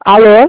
Alô?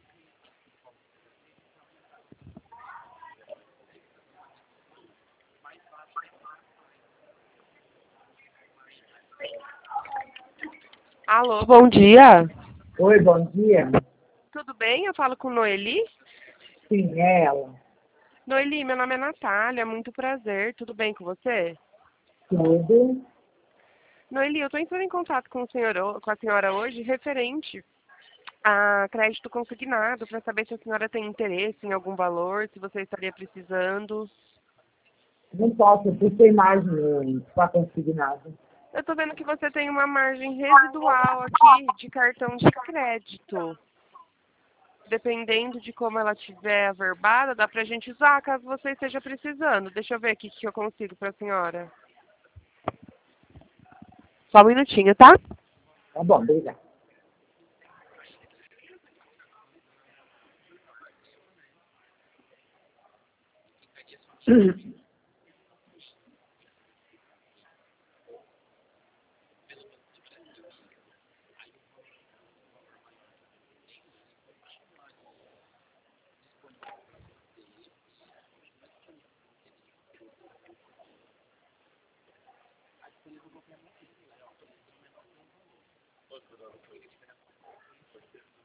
Alô, bom dia. Oi, bom dia. Tudo bem? Eu falo com Noeli. Sim, é ela. Noeli, meu nome é Natália, muito prazer. Tudo bem com você? Tudo. Noeli, eu estou entrando em contato com, com a senhora hoje referente a crédito consignado para saber se a senhora tem interesse em algum valor, se você estaria precisando. Não posso, eu pus margem para consignado. Eu estou vendo que você tem uma margem residual aqui de cartão de crédito. Dependendo de como ela tiver averbada, dá para a gente usar caso você esteja precisando. Deixa eu ver aqui o que eu consigo para a senhora. Só um minutinho, tá? Tá bom, obrigada.